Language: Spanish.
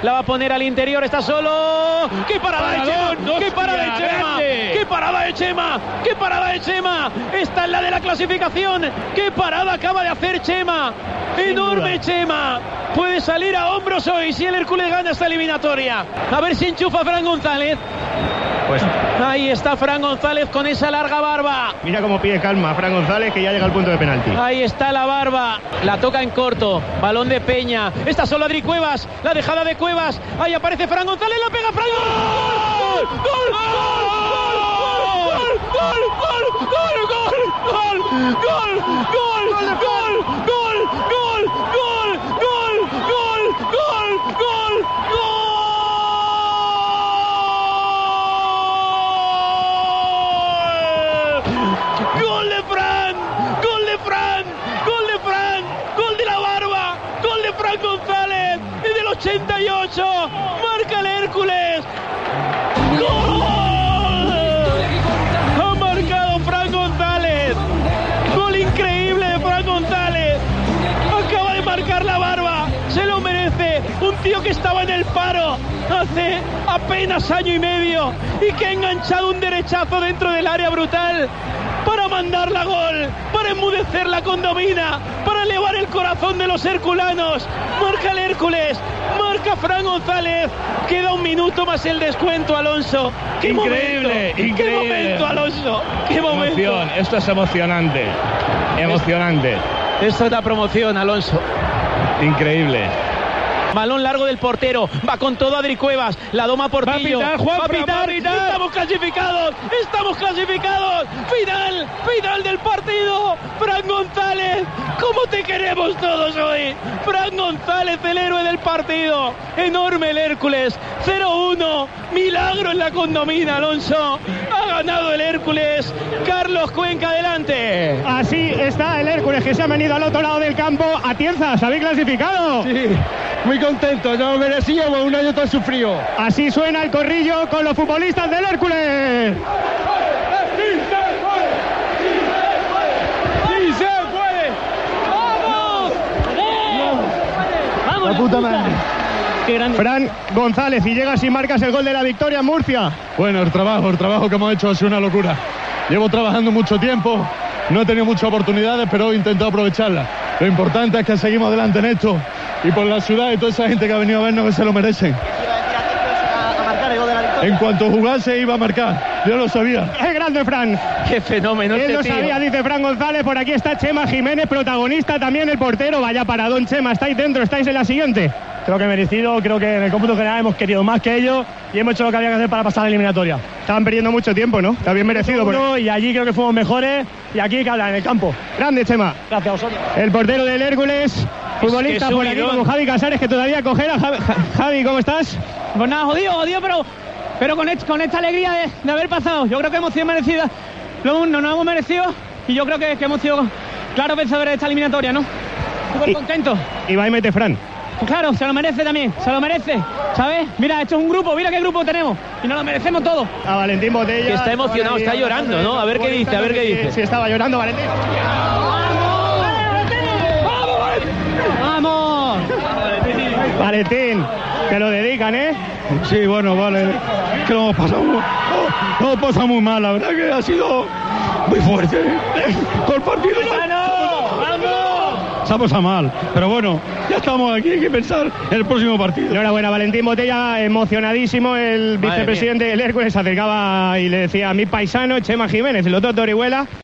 la va a poner al interior, está solo. ¡Qué parada de Chema! ¡Qué parada de Chema! ¡Qué parada de Chema! ¡Qué parada de Chema! Esta es la de la clasificación. ¡Qué parada acaba de hacer Chema! ¡Enorme Chema! Puede salir a hombros hoy si el Hércules gana esta eliminatoria. A ver si enchufa Fran González. Pues ahí está Fran González con esa larga barba. Mira cómo pide calma Fran González, que ya llega al punto de penalti. Ahí está la barba, la toca en corto, balón de Peña. Está solo Adri Cuevas, la dejada de Cuevas. Ahí aparece Fran González, la pega Fran González. ¡Gol! ¡Gol! ¡Gol! ¡Gol! ¡Gol! ¡Gol! ¡Gol! Fran González desde el 88 marca el Hércules. ¡Gol! Ha marcado Fran González. Gol increíble de Fran González. Acaba de marcar la barba. Se lo merece. Un tío que estaba en el paro hace apenas año y medio y que ha enganchado un derechazo dentro del área brutal para mandarla a gol, para enmudecer la condomina, para elevar el corazón de los herculanos. Marca el Hércules, marca Fran González. Queda un minuto más el descuento, Alonso. ¡Qué increíble, momento! increíble! ¡Qué momento, Alonso! ¡Qué momento! Emoción. Esto es emocionante, emocionante. Esto es la promoción, Alonso. Increíble. Balón largo del portero, va con todo Adri Cuevas, la doma Portillo. Va a pitar. Estamos clasificados. Final del partido. Fran González, ¿cómo te queremos todos hoy? Fran González, el héroe del partido. Enorme el Hércules. 0-1, milagro en la condomina, Alonso. Ha ganado el Hércules. Carlos Cuenca, adelante. Así está el Hércules, que se ha venido al otro lado del campo. Atienza, ¿se habéis clasificado? Sí, muy contento, ya lo merecíamos, un año tan sufrido. Así suena el corrillo con los futbolistas del Hércules. ¡Sí se puede! ¡Vamos! ¡Vamos! La puta madre. Qué grande. Fran González, y llegas y marcas el gol de la victoria en Murcia. Bueno, el trabajo que hemos hecho ha sido una locura. Llevo trabajando mucho tiempo, no he tenido muchas oportunidades, pero he intentado aprovecharlas. Lo importante es que seguimos adelante en esto, y por la ciudad y toda esa gente que ha venido a vernos, que se lo merecen. En cuanto jugase iba a marcar, yo lo sabía. ¡Qué grande, Fran! Qué fenómeno. Él lo tío. sabía, dice Fran González. Por aquí está Chema Jiménez, protagonista también, el portero. Vaya paradón, Chema, estáis dentro, estáis en la siguiente. Creo que merecido, creo que en el cómputo general hemos querido más que ellos y hemos hecho lo que había que hacer para pasar la eliminatoria. Estaban perdiendo mucho tiempo, ¿no? Está bien merecido. Y allí creo que fuimos mejores y aquí que hablan en el campo. Grande, Chema. Gracias a vosotros. El portero del Hércules, futbolista por aquí como Javi Casares, que todavía cogerá. Javi, ¿cómo estás? Pues nada, jodido, pero con esta alegría de haber pasado. Yo creo que hemos sido merecidas, nos hemos merecido y yo creo que hemos sido claros vencedores de esta eliminatoria, ¿no? Súper contento. Y va y mete Fran. Pues claro, se lo merece también, se lo merece, ¿sabes? Mira, esto es un grupo, mira qué grupo tenemos y nos lo merecemos todos. A Valentín Botella. Que está emocionado, está llorando, ¿no? A ver qué dice, Sí, estaba llorando Valentín. ¡Vamos! Valentín, te lo dedican, ¿eh? Sí, bueno, vale. Que lo hemos pasado muy mal, la verdad que ha sido muy fuerte. Todo el partido. Se ha pasado mal, pero bueno, ya estamos aquí, hay que pensar en el próximo partido. Enhorabuena, Valentín Botella, emocionadísimo. El vicepresidente del Hércules se acercaba y le decía a mi paisano Chema Jiménez, el otro de Orihuela.